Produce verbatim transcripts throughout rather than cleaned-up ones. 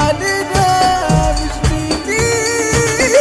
علينا مش بيليق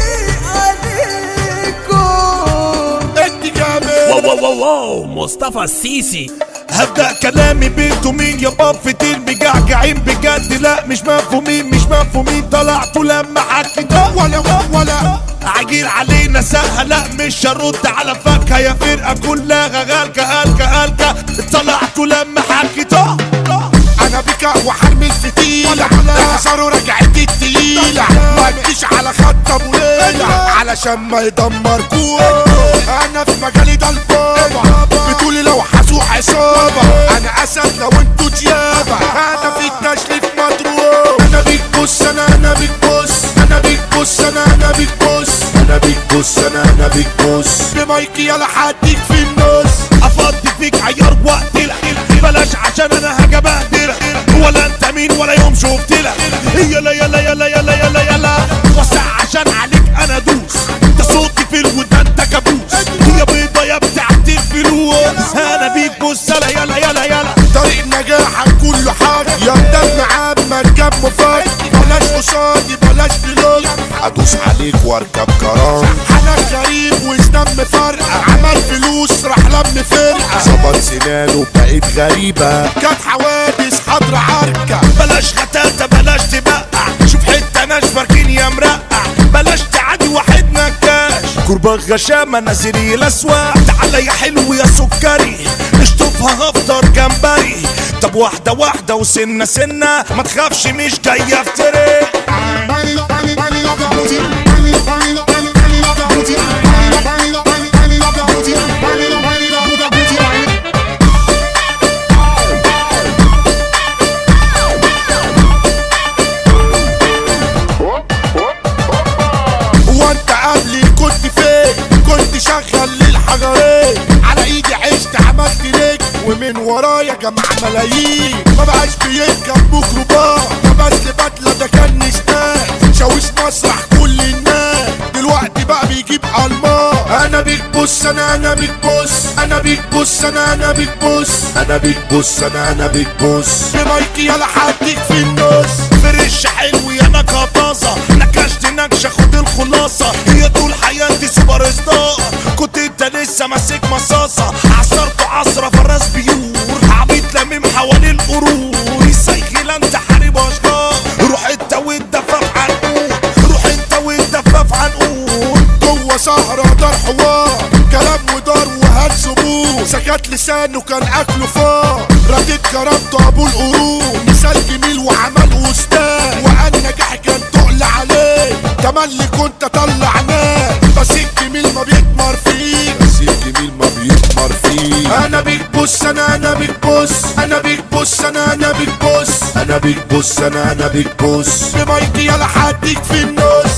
عليكم. انت جامد. واو واو واو واو مصطفى السيسي. هبدأ كلامي بنتو مين يا بافتين مجعجعين بجد لا مش مفهومين مش مفهومين طلعتوا لما حكيت ولا ولا عجيل علينا سهل لا مش هرد على فكها يا فرقة كلها غالكة هالكة هالكة طلعتوا لما حكيت انا بك وحرمي الفتيلة احذروا رجعتي التقيلة ما تجيش على خط ابو ليلة علشان ما يدمركوش. انا في مجالي ده البابا بتقولي لو حاسوا عصابة انا اسد لو انتوا ديابة انا في التشريف مضروب. انا بيك بص انا انا بيك بص انا بيك بص انا انا بيك بص انا بيك بص انا انا بيك بص بمايكي يلا حديك في النص افضي فيك عيار وقت بلاش عشان انا هاجي بهدلك ولا انت مين ولا يوم شفت لك يلا يلا يلا يلا يلا يلا وسع عشان عليك انا دوس ده صوتي في الودان ده كابوس يا بيضه يا بتاعت الفلوس انا بيك بص يلا يلا يلا يلا طريق نجاحك كله حاجه يا دم عمك كم مفاجئ بلاش قصادي بلاش فلوس ادوس عليك واركب كرام انا غريب وسنام مفرقه عمل فلوس راح لم فرقه ظبط سنانه بقيت غريبه كانت حوادث حضر عركه بلاش غتاتة بلاش تبقع شوف حته ناشفه ركين يا مرقع بلاش تعدي واحد نكاش كرباغ غشامه نازلي الاسواق تعالى يا حلو يا سكري اشطفها هفطر جمبري طب واحده واحده وسنه سنه ما تخافش مش جايه في طريق. وانت قبلي كنت فين كنت شغل للحجرين على ايدي عشت عملت ليك ومن ورايا جمع ملايين ما بقاش بيركب ميكروباص ده بس بدله ده كان نشتاق شاويش مسرح كل الناس دلوقتي بقى بيجيب الماس. انا بيك بص انا انا بيك بص انا بيك بص انا انا بيك بص انا بيك بص انا انا بيك بص بمايكي يلا حديك في النص فرش حلو يا نكهه طازه نكشت نكشه خد الخلاصه هي طول حياتي سوبر ستار كنت انت لسه ماسك مصاصه عصرت عصره فراس بيور عبيط لميم حوالين القرور السيخيل انت حارب اشجار روح انت واتدفف عنقود روح انت واتدفف عنقود جوه سهره دار حوار كلام ودار وهلس بور سكت لسانه كان اكله فار رديت كرامته ابو القرون مثال جميل وعمل استاذ وقال نجاح كان تقل عليه تملي كنت طلعناه بس الجميل ما بيكمر فيه بس الجميل ما بيكمر فيه. انا بيك بص انا انا بيك بص انا بيك بص انا انا بيك بص انا بيك بص انا انا بيك بص بمايكي يلا حديك في النص